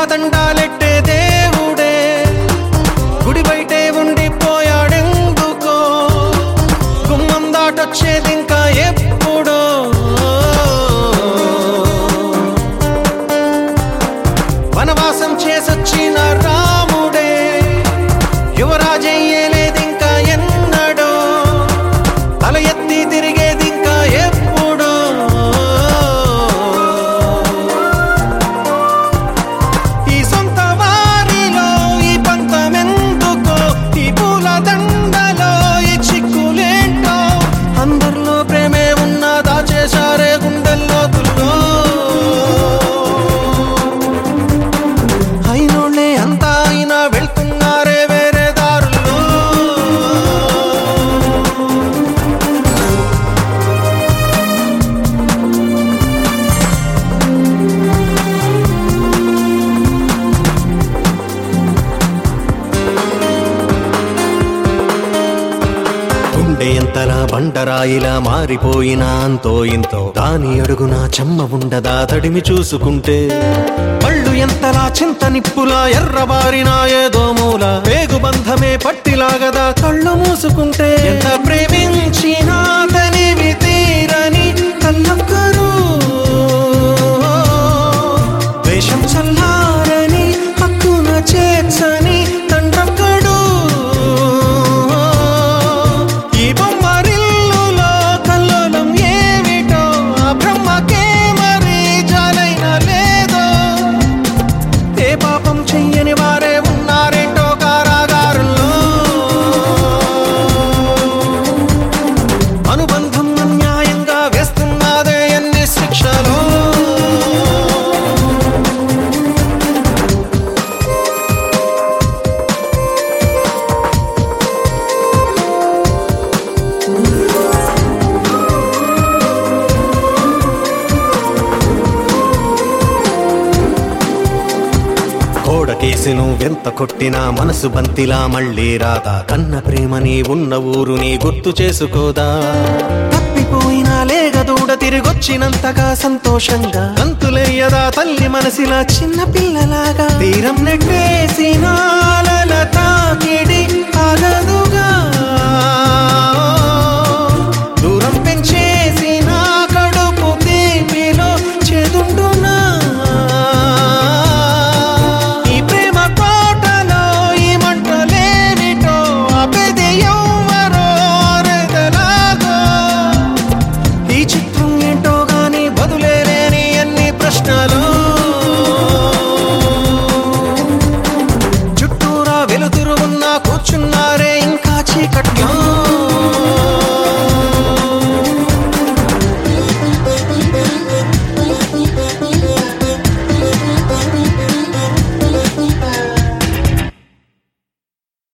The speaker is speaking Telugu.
దండాలెట్టే దేవుడే గుడి బయటే ఉండిపోయాడెందుకో గుమ్మం దాటొచ్చేది ఇంకా ఎప్పుడో వనవాసం చేసొచ్చిన రాముడే యువరాజయ్యేలేదింకా ఎన్నడో తల ఎత్తి తిరిగేది ఇంకా ఎప్పుడో ఈ సొంత వారిలో ఈ పంతమెందుకో ఈ పూల దండలో ఈ చిక్కులేంటో అందరిలో ప్రేమే ఉన్నా దాచేశారే గుండెల్లో తుల్లో అయినోళ్ళే అంతా అయినా వెళ్తున్నారే వేరే దారుల్లో గుండె ఎంతలా బండరాయిలా మారిపోయినా అంతో ఇంతో దాని అడుగున చెమ్మ ఉండదా తడిమి చూసుకుంటే పళ్ళు ఎంతలా చింత నిప్పులా ఎర్రబారినా ఏదో మూల వేగు బంధమే పట్టిలాగదా కళ్ళు మూసుకుంటే ఎంత ప్రేమించినా తనివి తీరని కళ్ళొక్కరు వేషం చల్లారని హక్కున చేర్చని తండ్రొక్కడు ఈ బొమ్మరిల్లులో కల్లోలం ఏమిటో ఆ బ్రహ్మకే మరి జాలైనా లేదో ఏ పాపం చెయ్యని వారే ఉన్నారేంటో కారాగారుల్లో అనుబంధం అన్యాయంగా వేస్తున్నదే ఎన్ని శిక్షలో కోడకేసి నువ్వెంత కొట్టినా మనసు బంతిలా మళ్ళీ రాదా కన్న ప్రేమని ఉన్న ఊరుని గుర్తు చేసుకోదా తప్పిపోయినా లేగదూడ తిరిగొచ్చినంతగా సంతోషంగా గంతులేయదా తల్లి మనసిలా చిన్న పిల్లలాగా తీరం నెట్టేసిన అలల తాకిడి ఆగదుగా దూరం పెంచేసిన కడుపు తీపిలో చెదుండునా ఈ ప్రేమ కోటలో ఈ మంటలేమిటో ఆపేది ఎవ్వరో అరెదలాగో ఈ చిత్రం ఏంటో గాని బదులేని అన్ని ప్రశ్నలు చుట్టూరా వెలుతురు ఉన్నా కూర్చున్నారే ఇంకా చీకట్లో